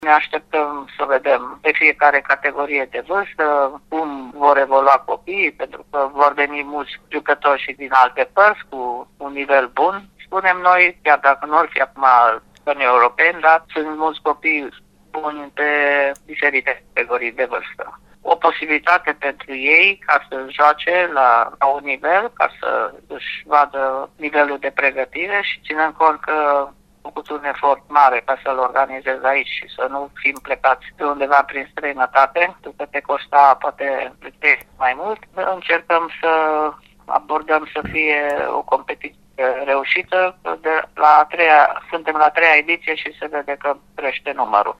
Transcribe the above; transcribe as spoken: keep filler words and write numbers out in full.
Ne așteptăm să vedem pe fiecare categorie de vârstă cum vor evolua copiii, pentru că vor veni mulți jucători și din alte părți cu un nivel bun. Spunem noi, chiar dacă nu ar fi acum în europeni, dar sunt mulți copii buni pe diferite categorii de vârstă. O posibilitate pentru ei ca să joace la, la un nivel, ca să își vadă nivelul de pregătire și ținând cont că făcut un efort mare ca să-l organizez aici și să nu fim plecați pe undeva prin străinătate, pentru că te costa poate mai mult. Încercăm să abordăm să fie o competiție reușită. De la a treia, suntem la a treia ediție și se vede că crește numărul.